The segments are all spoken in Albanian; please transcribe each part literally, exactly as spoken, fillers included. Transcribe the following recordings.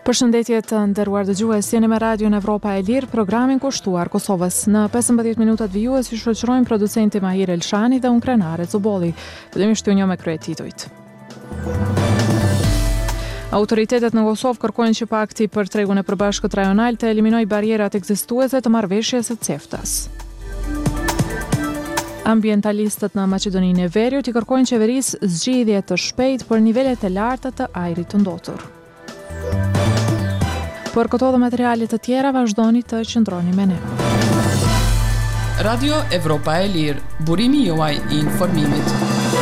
Përshëndetje të nderuar dëgjues, jeni me Radion Evropa e Lirë, programin kushtuar Kosovës. Në pesëmbëdhjetë minutat vijues ju shoqërojmë producenti Mahir Elshani dhe unë Krenare Zubolli. Fillimisht ju njoh me kryetitujt. Autoritetet në Kosovë kërkojnë që pakti për tregun e përbashkët rajonal të eliminojë barierat ekzistuese të marrëveshjes së CEFTA-s. Ambientalistët në Maqedoninë e Veriut i kërkojnë qeverisë zgjidhje të shpejtë për nivelet e larta të ajrit të ndotur. Për këto dhe materialet të tjera vazhdoni të qëndroni me ne. Radio Evropa e Lirë, burimi juaj i informimit.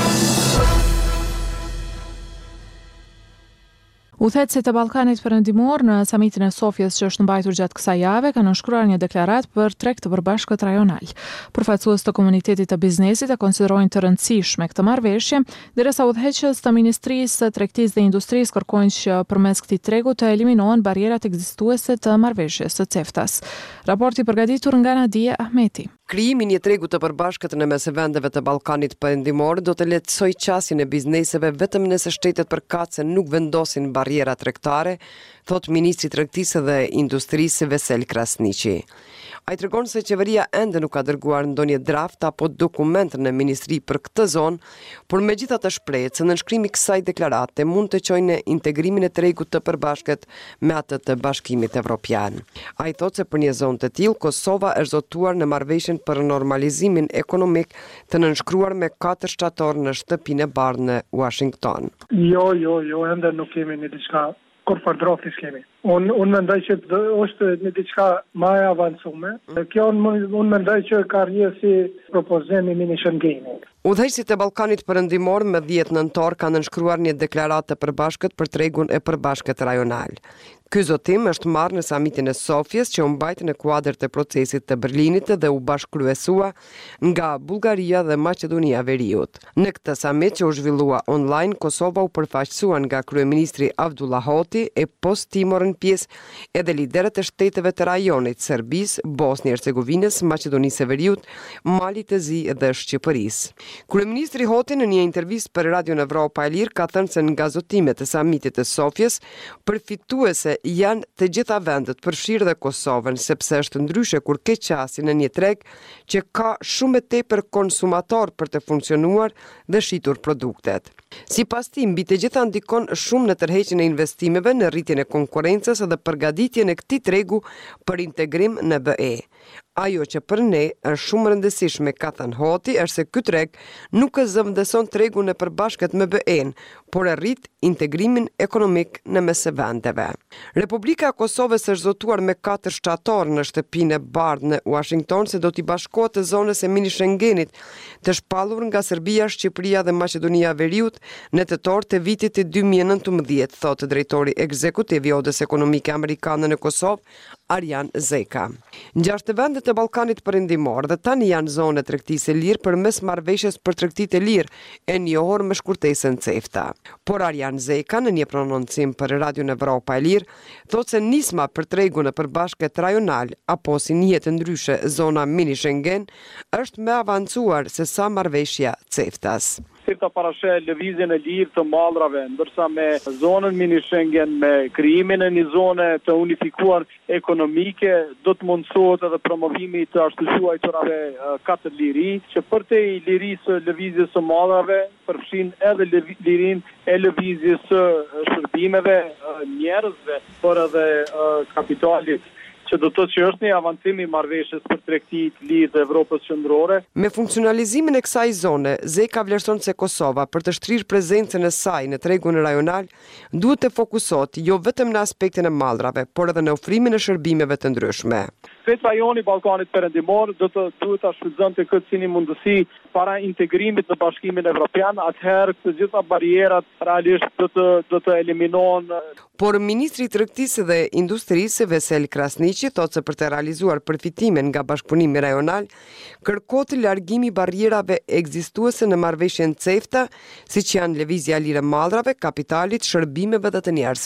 Udhëheqësit e Ballkanit Perëndimor në samitin e Sofjes që është mbajtur gjatë kësaj jave kanë nënshkruar një deklaratë për treg të përbashkët rajonal. Përfaqësues të komunitetit të biznesit e konsiderojnë të rëndësishme këtë marrëveshje, derisa udhëheqës të Ministrisë së Tregtisë dhe Industrisë kërkojnë që përmes këtij tregu të eliminohen barierat ekzistuese të marrëveshjes së CEFTA-s. Raporti përgatitur nga Nadia Ahmeti. Krijimi i një tregu të përbashkët në mes vendeve të Ballkanit Perëndimor do të lehtësojë qasjen e bizneseve vetëm nëse shtetet përkatëse nuk vendosin barriera tregtare, thot Ministri i Tregtisë dhe Industrisë Vesel Krasniqi. Ai tregon se qeveria ende nuk ka dërguar ndonjë draft apo dokument në ministri për këtë zonë, por megjithatë shprehet se nënshkrimi i kësaj deklarate mund të çojë në integrimin e tregut të përbashkët me atë të Bashkimit Evropian. Ai thotë se për një zonë të tillë Kosova është zotuar në marrëveshjen për normalizimin ekonomik të nënshkruar me katër shtator në shtëpinë e bardhë në Washington. Jo, jo, jo, ende nuk kemi një diçka kur përdrofi s'kemi. Unë un mendoj që është një diçka më e avancume. Kjo unë un mendoj që ka rrjedhë si propozimi mini Schengeni. Udhëheqësit e Ballkanit Perëndimor me dhjetë nëntor kanë nënshkruar një deklaratë të përbashkët për tregun e përbashkët rajonal. Ky zotim është marrë në samitin e Sofjes që u mbajt në kuadër të procesit të Berlinit dhe u bashkëkryesua nga Bullgaria dhe Maqedonia e Veriut. Në këtë samit që u zhvillua online, Kosova u përfaqësua nga kryeministri Avdullah Hoti e post-ti morën pjesë edhe liderët e shteteve të rajonit Serbisë, Bosnjë Hercegovinës, Maqedonisë së Veriut, Malit të Zi dhe Shqipërisë. Kryeministri Hoti në një intervistë për Radion Evropa e Lirë ka thënë se nga zotimet e samitit të Sofjes, përfituese janë të gjitha vendet, përfshirë dhe Kosovën, sepse është ndryshe kur ke qasje në një treg që ka shumë e tepër konsumator për të funksionuar dhe shitur produktet. Sipas tij, mbi të gjitha ndikon shumë në tërheqjen e investimeve, në rritjen e konkurrencës dhe përgatitjen e këtij tregu për integrim në B E. Ajo që për ne është shumë rëndësishme, ka thënë Hoti, është se ky treg nuk e zëvendëson tregun e përbashkët me B E-n, por e rrit integrimin ekonomik në mes vendeve. Republika e Kosovës është zotuar me katër shtator në shtëpinë e bardhë në Washington se do t'i bashkohet të zonës e mini Schengenit, të shpallur nga Serbia, Shqipëria dhe Maqedonia e Veriut në tetor të vitit të dy mijë e nëntëmbëdhjetë, thotë drejtori ekzekutiv i Odës Ekonomike Amerikane në Kosovë, Arjan Zeka. Gjashtë vendet e Ballkanit Perëndimor dhe tani janë zonë tregtisë e lirë përmes marrëveshjes për tregtitë e lirë e njohur me shkurtesën CEFTA. Por Arjan Zeka në një prononcim për Radion Evropa e Lirë thotë se nisma për tregun e përbashkët rajonal apo si njihet ndryshe zona mini Schengen është më avancuar se sa marrëveshja CEFTA-s. CEFTA parasheh lëvizjen e lirë të mallrave, ndërsa me zonën mini Schengen, me krijimin e një zone të unifikuar ekonomike, do të mundësohet edhe promovimi të ashtu quajturave katër liri, që për te i lirisë lëvizjes së mallrave përfshin edhe lirinë e lëvizjes së shërbimeve, njerëzve, por edhe kapitalit, që do të thotë që është një avancim i marrëveshjes për tregtinë të lirë të Evropës qendrore. Me funksionalizimin e kësaj zone, Zeka vlerëson se Kosova për të shtrirë prezencën e saj në tregun rajonal duhet të fokusohet jo vetëm në aspektin e mallrave, por edhe në ofrimin e shërbimeve të ndryshme. Vetë rajoni i Ballkanit Perëndimor do të duhet ta shfrytëzonte këtë si një mundësi para integrimit në Bashkimin Evropian, atëherë të gjitha barrierat realisht do të do të eliminohen. Por ministri i Tregtisë dhe Industrisë Vesel Krasniqi thotë se për të realizuar përfitimin nga bashkëpunimi rajonal, kërkohet largimi i barrierave ekzistuese në marrëveshjen CEFTA, siç janë lëvizja e lirë e mallrave, kapitalit, shërbimeve dhe të njerëzve.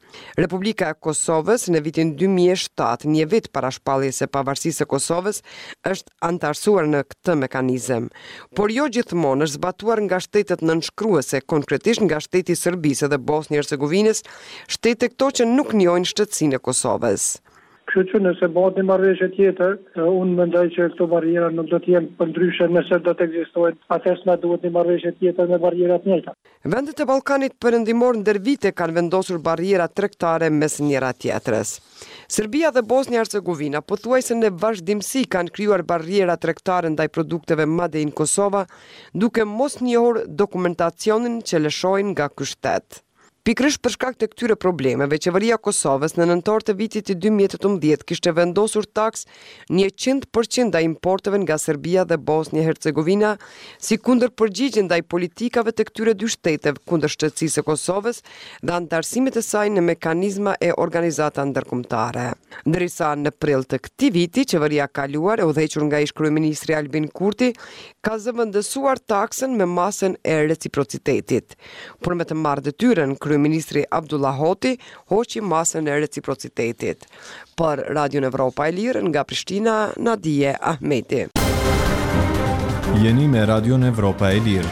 Republika e Kosovës në vitin dy mijë e shtatë, një vit para shpalljes së pavarësisë së Kosovës, është antarësuar në këtë mekanizëm, por jo gjithmonë është zbatuar nga shtetet nënshkruese, konkretisht nga shteti i Serbisë dhe Bosnjë Hercegovinës, shtete këto që nuk njohin shtetësinë e Kosovës. Kështu që nëse bëhet një marrëveshje tjetër, unë mendoj që këto barriera nuk do të jenë përndryshe nëse do të ekzistojnë, atëherë na duhet një marrëveshje tjetër me barriera të njëjta. Vendet e Ballkanit Perëndimor ndër vite kanë vendosur barriera tregtare mes njëra tjetrës. Serbia dhe Bosnja Hercegovina pothuajse në vazhdimsi kanë krijuar barriera tregtare ndaj produkteve Made in Kosova, duke mos njohur dokumentacionin që lëshojnë nga ky shtet. Pikërisht për shkak të këtyre problemeve, qeveria e Kosovës në nëntor të vitit dy mijë e tetëmbëdhjetë kishte vendosur taks njëqind përqind ndaj importeve nga Serbia dhe Bosnja Hercegovina, si kundërpërgjigje ndaj politikave të këtyre dy shteteve kundër shtetësisë së Kosovës dhe antarësimit të saj në mekanizma e organizata ndërkombëtare. Ndërsa në prill të këtij viti, qeveria kaluar e udhëhequr nga ish kryeministri Albin Kurti ka zëvendësuar taksën me masën e reciprocitetit. Por me të marrë detyrën, Ministri Abdullah Hoti hoqi masën e reciprocitetit. Për Radion Evropa e Lirë nga Prishtina, Nadije Ahmeti. Jeni me Radion Evropa e Lirë.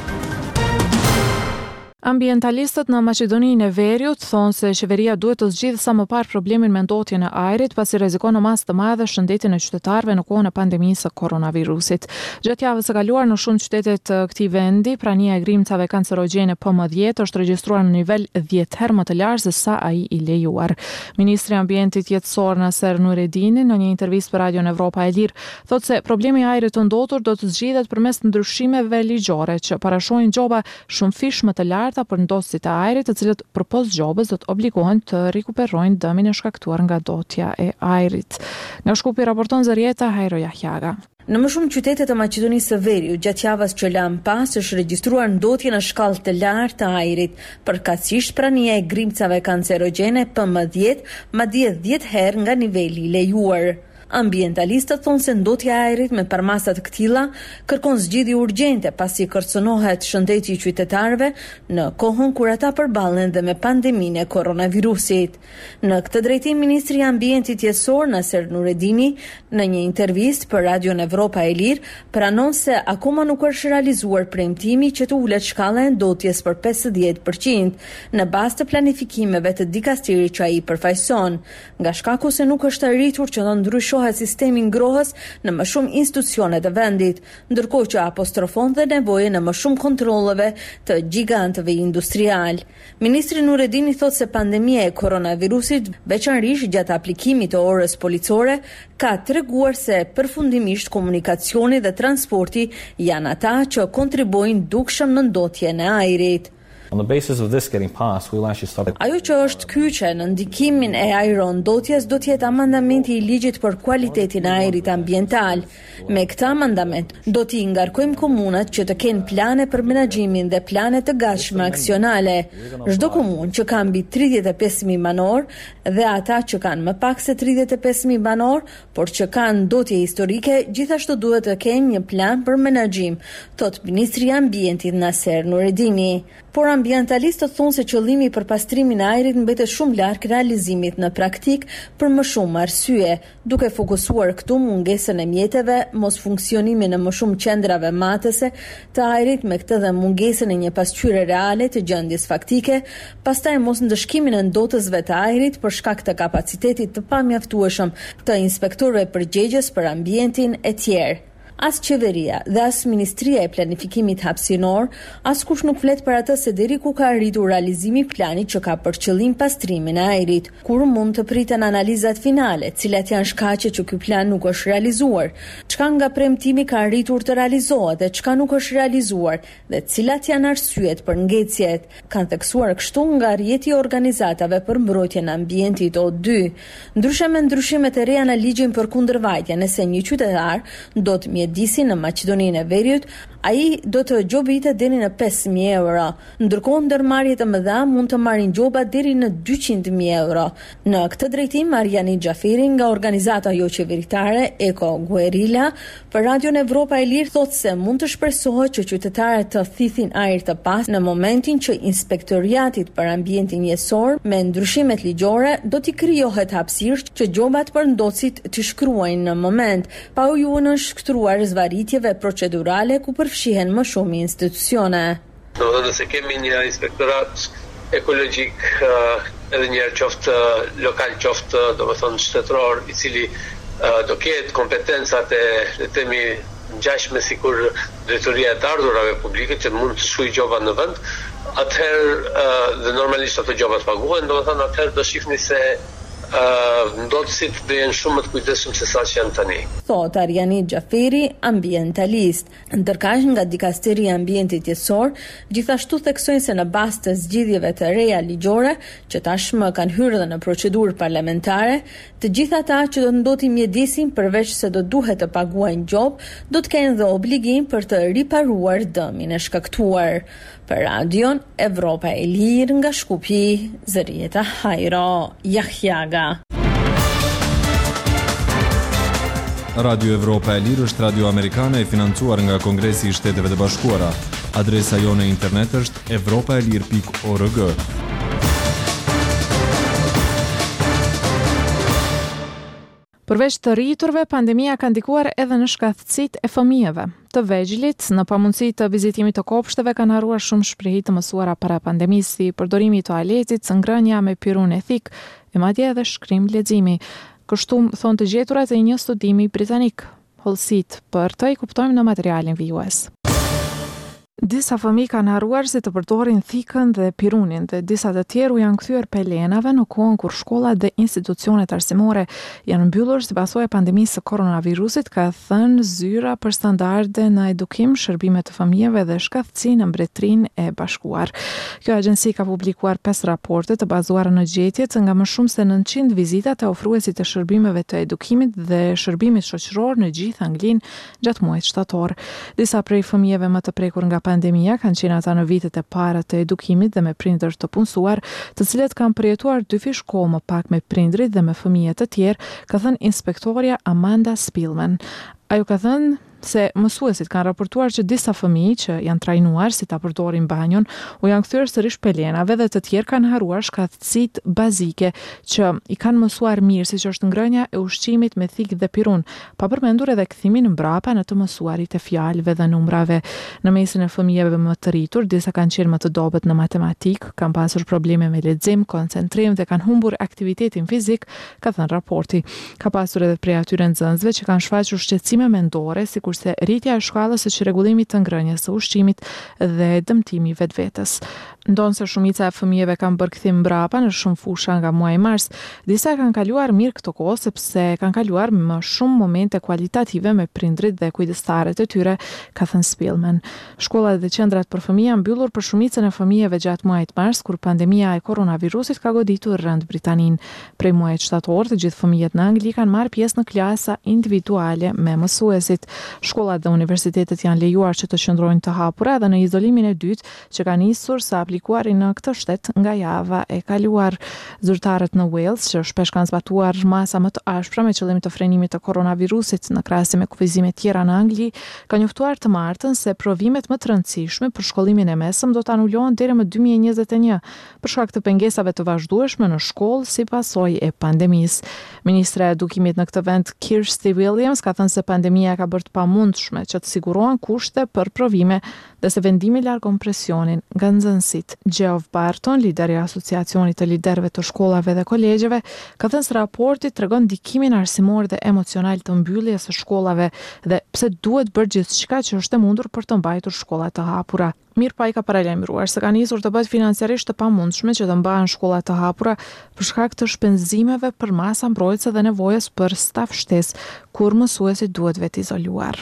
Ambientalistët në Maqedoninë e Veriut thonë se qeveria duhet të zgjidhë sa më parë problemin me ndotjen e ajrit, pasi rrezikon në masë të madhe shëndetin e qytetarëve në kohën e pandemisë së koronavirusit. Gjatë javës së kaluar në shumë qytete të këtij vendi, prania e grimcave kancerogjene P M dhjetë është regjistruar në nivel dhjetë herë më të lartë se sa ai i lejuar. Ministri i Ambientit Jetësor Naser Nuretdini në një intervistë për Radion Evropa e Lirë thotë se problemi i ajrit të ndotur do të zgjidhet përmes ndryshimeve ligjore që parashojnë gjoba shumë fish më të lartë për ndosësit e ajrit, të cilët përpos gjobës do të obligohen të rikuperojnë dëmin e shkaktuar nga dotja e ajrit. Nga Shkupi raporton Zërieta Hajro Jahjaga. Në më shumë qytete të Maqedonisë së Veriut, gjatë javës që lan pas, është regjistruar ndotje në shkallë të lartë të ajrit, përkatësisht prania e grimcave kancerogjene P M dhjetë, madje dhjetë herë nga niveli i lejuar. Ambientalistët thonë se ndotja e ajrit me parmasa të këtilla kërkon zgjidhje urgjente pasi kërcënohet shëndeti i qytetarëve në kohën kur ata përballen dhe me pandeminë e koronavirusit. Në këtë drejtim, ministri i Ambientit Jetësor Naser Nuretdini në një intervistë për Radion Evropa e Lirë pranon se akoma nuk është realizuar premtimi që të ulet shkalla e ndotjes për pesëdhjetë përqind në bazë të planifikimeve të dikastirit që ai përfaqëson, nga shkaku se nuk është arritur që të ndryshohet sistemi ngrohës në më shumë institucione të vendit, ndërkohë që apostrofon dhe nevojën në më shumë kontrolleve të gjigantëve industrial. Ministri Nuretdini thotë se pandemia e koronavirusit, veçanërisht gjatë aplikimit të orës policore, ka treguar se përfundimisht komunikacioni dhe transporti janë ata që kontribuojnë dukshëm në ndotjen e ajrit. On the basis of this getting passed, we'll actually start. Ajo që është kyçe në ndikimin e ajrondotjes do të jetë amandamenti i ligjit për kualitetin e ajrit ambiental. Me këtë amandament do t'i ngarkojmë komunat që të kenë plane për menaxhimin dhe plane të gatshme aksionale. Çdo komunë që ka mbi tridhjetë e pesë mijë banor dhe ata që kanë më pak se tridhjetë e pesë mijë banor, por që kanë ndotje historike, gjithashtu duhet të kenë një plan për menaxhim, thot ministri i Ambientit Naser Nuretdini. Por ambientalistët thonë se qëllimi për pastrimin e ajrit mbetet shumë larg realizimit në praktik për më shumë arsye, duke fokusuar këtu mungesën e mjeteve, mos funksionimin në më shumë qendrave matëse të ajrit, me këtë dhe mungesën e një pasqyre reale të gjendjes faktike, pastaj mos ndëshkimin e ndotësve të ajrit për shkak të kapacitetit të pamjaftueshëm të inspektorëve përgjegjës për ambientin e tjerë. As qeveria dhe as Ministria e Planifikimit Hapësinor, as kush nuk flet për atë se deri ku ka arritur realizimi i planit që ka për qëllim pastrimin e ajrit, kur mund të priten analizat finale, cilat janë shkaqet që ky plan nuk është realizuar, çka nga premtimi ka arritur të realizohet dhe çka nuk është realizuar, dhe cilat janë arsyet për ngecjet, kanë theksuar kështu nga rrjeti i organizatave për mbrojtjen e ambientit O dy. Ndryshe me ndryshimet e reja në ligjin për kundërvajtjen, nëse një qytetar do të mjedisi në Maqedoninë e Veriut, ai do të gjobitet deri në pesë mijë euro, ndërkohë ndërmarrjet e mëdha mund të marrin gjoba deri në dyqind mijë euro. Në këtë drejtim, Arjanit Xhaferi nga organizata jo qeveritare Eko Guerilla për Radion Evropa e Lirë thotë se mund të shpresohet që qytetarët të thithin ajër të pastë në momentin që Inspektoriatit për Ambientin Jetësor me ndryshimet ligjore do t'i krijohet hapësirë që gjobat për ndocit të shkruajnë në moment, pa u nënshkruar zvarritjeve procedurale ku përfshihen më shumë institucione. Do të thotë se kemi një inspektorat ekologjik uh, edhe një qoftë lokal qoftë do të thonë shtetëror i cili uh, do ketë kompetencat e le të themi ngjashme sikur drejtoria e të ardhurave publike që mund të shkruajë gjoba në vend, atëherë uh, dhe normalisht ato gjoba të paguhen, do të thonë atëherë do shihni se Uh, ndotësit dhe jenë shumë më të kujdesshëm se sa që janë tani. Thot Arjanit Xhaferi, ambientalist. Ndërkaq nga Dikasteria e Ambientit Jetësor, gjithashtu theksojnë se në bazë të zgjidhjeve të reja ligjore, që tashmë kanë hyrë dhe në procedurë parlamentare, të gjithë ata që do të ndotin mjedisin përveç se do duhet të paguajnë gjobë, do të kenë dhe obligim për të riparuar dëmin e shkaktuar. Për Radion Evropa e Lirë nga Shkupi, Zërieta Hajro, Jahjaga. Radio Evropa e Lirë është radio amerikane e financuar nga Kongresi i Shteteve të Bashkuara. Adresa jone internet është evropaelir pikë org. Përveç të rriturve, pandemia ka ndikuar edhe në shkatësitë e fëmijëve. Të vegjëlit, në pamundësi të vizitimit të kopshteve kanë harruar shumë shprehje të mësuara para pandemisë, si përdorimi i toaletit, ngrënia me pirun etik, e madje edhe shkrim leximi. Kështu thonë të gjeturat e një studimi britanik. Hollësit për të i kuptojmë në materialin vijues. Disa fëmijë kanë harruar si të përdorin thikën dhe pirunin dhe disa të tjerë janë kthyer pelenave në kohën kur shkollat dhe institucionet arsimore janë mbyllur si pasojë e pandemisë së koronavirusit, ka thënë zyra për standarde në edukim, shërbime të fëmijëve dhe shkatësi në Mbretërinë e Bashkuar. Kjo agjenci ka publikuar pesë raporte të bazuara në gjetjet nga më shumë se nëntëqind vizita të ofruesit të shërbimeve të edukimit dhe shërbimit shoqëror në gjithë Anglinë gjatë muajit shtator. Disa prej fëmijëve më të prekur nga pandemia kanë qenë ata në vitet e para të edukimit dhe me prindër të punësuar, të cilët kanë përjetuar dy fish kohë më pak me prindrit dhe me fëmijë të tjerë, ka thënë inspektoria Amanda Spillman. Ajo ka thënë se mësuesit kanë raportuar që disa fëmijë që janë trajnuar si ta përdorin banjon u janë kthyer sërish pelenave dhe të tjerë kanë harruar shkatësitë bazike që i kanë mësuar mirë, siç është ngrënia e ushqimit me thikë dhe pirun, pa përmendur edhe kthimin mbrapa në të mësuarit e fjalëve dhe numrave. Në mesin e fëmijëve më të rritur, disa kanë qenë më të dobët në matematik, kanë pasur probleme me lexim, koncentrim dhe kanë humbur aktivitetin fizik, ka thënë raporti. Ka pasur edhe prej atyre nxënësve që kanë shfaqur shqetësime mendore, sikur se rritja e shkallës së rregullimit të ngrënies së ushqimit dhe dëmtimi vetvetes. Ndonë se shumica e fëmijëve kanë bërë kthim mbrapa në shumë fusha nga muaji mars, disa kanë kaluar mirë këto kohë sepse kanë kaluar më shumë momente kualitative me prindrit dhe kujdestarët e tyre, ka thënë Spillman. Shkollat dhe qendrat për fëmijë janë mbyllur për shumicën e fëmijëve gjatë muajit mars, kur pandemia e koronavirusit ka goditur rënd Britaninë. Prej muajit shtator, të gjithë fëmijët në Angli kanë marrë pjesë në klasa individuale me mësuesit. Shkollat dhe universitetet janë lejuar që të qëndrojnë të hapura dhe në izolimin e dytë që ka nisur sa aplikuari në këtë shtet nga java e kaluar. Zyrtarët në Wales, që shpesh kanë zbatuar masa më të ashpra me qëllim të frenimit të koronavirusit në krahasim me kufizime tjera në Angli, kanë njoftuar të martën se provimet më të rëndësishme për shkollimin e mesëm do të anulohen deri më dy mijë e njëzet e një për shkak të pengesave të vazhdueshme në shkollë si pasojë e pandemisë. Ministra e Edukimit në këtë vend, Kirsty Williams, ka thënë se pandemia ka bërë të pamundshme që të sigurohen kushte për provime dhe se vendimi largon presionin nga nxënësit. Geoff Barton, lideri i Asociacionit të Liderëve të Shkollave dhe Kolegjeve, ka thënë se raporti tregon ndikimin arsimor dhe emocional të mbylljes së shkollave dhe pse duhet bërë gjithçka që është e mundur për të mbajtur shkollat të hapura. Mirë pa i ka paralajmëruar se ka nisur të bëhet financiarisht të pamundshme që të mbahen shkollat të hapura për shkak të shpenzimeve për masa mbrojtëse dhe nevojës për staf shtesë kur mësuesit duhet vetë izoluar.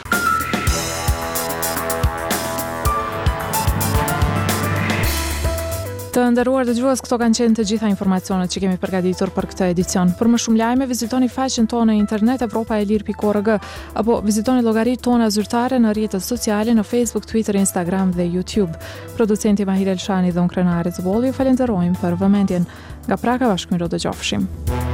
Të nderuar dëgjues, këto kanë qenë të gjitha informacionet që kemi përgatitur për këtë edicion. Për më shumë lajme, vizitoni faqen tonë në internet evropa e lirë pikë org apo vizitoni llogaritë tona zyrtare në rrjetet sociale në Facebook, Twitter, Instagram dhe YouTube. Producenti Mahir Elshani dhe unë krenare të bolli, ju falenderojmë për vëmendjen. Nga Praka, bashkëmirë do dëgjofshim.